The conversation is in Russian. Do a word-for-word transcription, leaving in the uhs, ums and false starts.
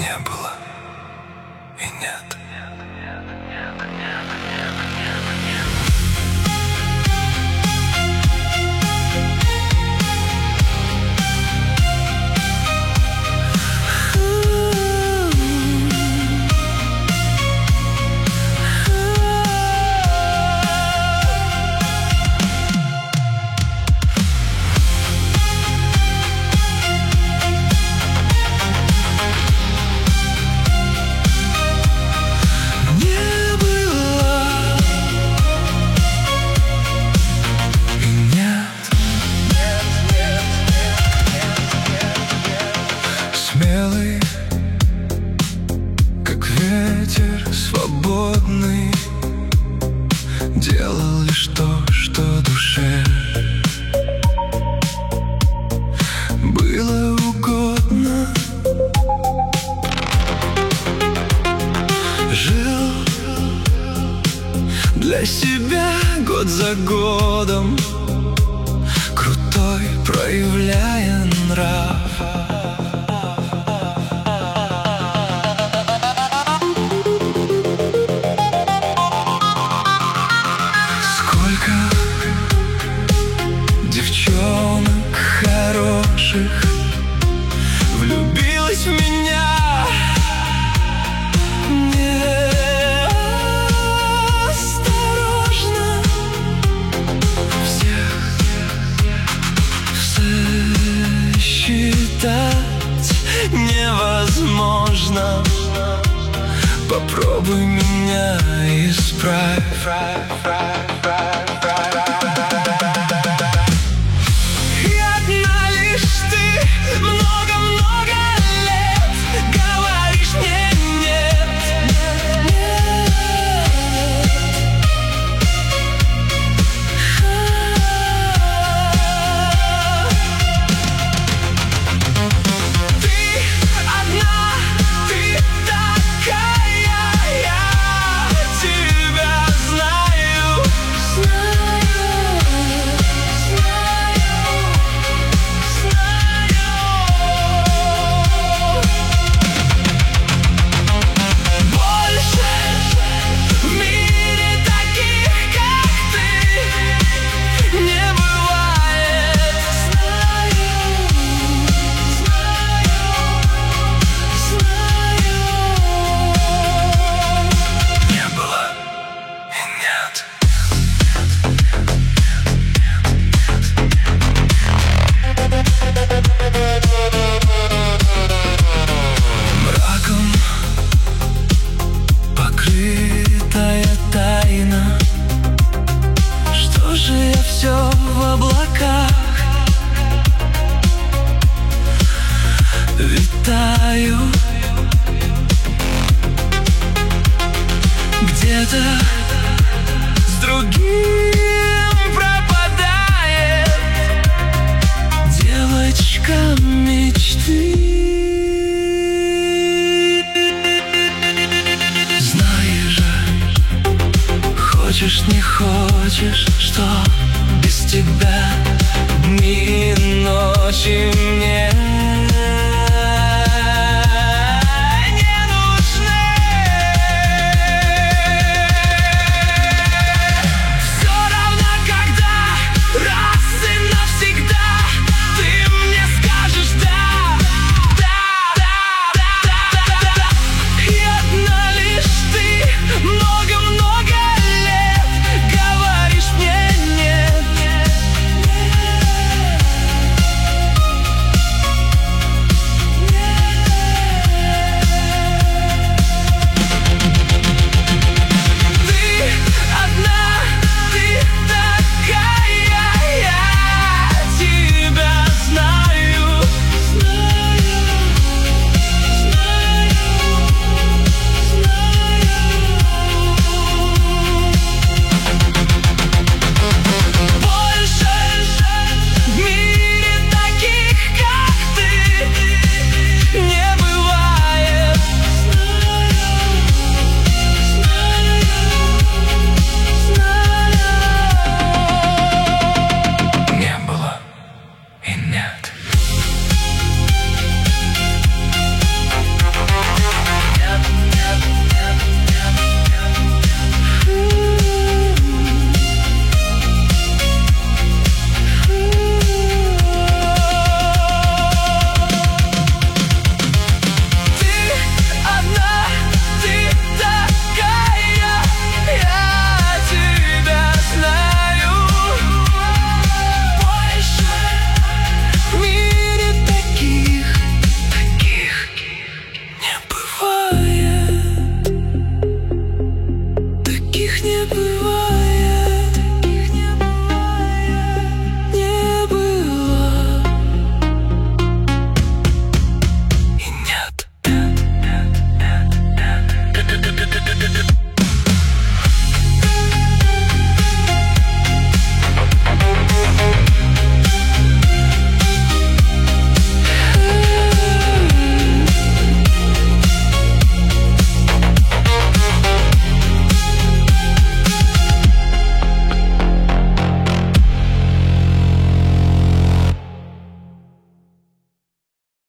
не было и нет. Смелый, как ветер, свободный, делал лишь то, что душе было угодно. Жил для себя год за годом, крутой, проявляя нрав. Девчонок хороших влюбилась в меня. Неосторожно всех сосчитать невозможно. Попробуй меня исправь. Много-много лет говоришь мне нет, нет. Ты одна, ты такая, я тебя знаю, знаю, знаю. Больше в мире таких, как ты, не бывает. Знаю, знаю, знаю. Не было и нет. Мраком покрытая тайна. Что же я все в облаках витаю? Где-то с другим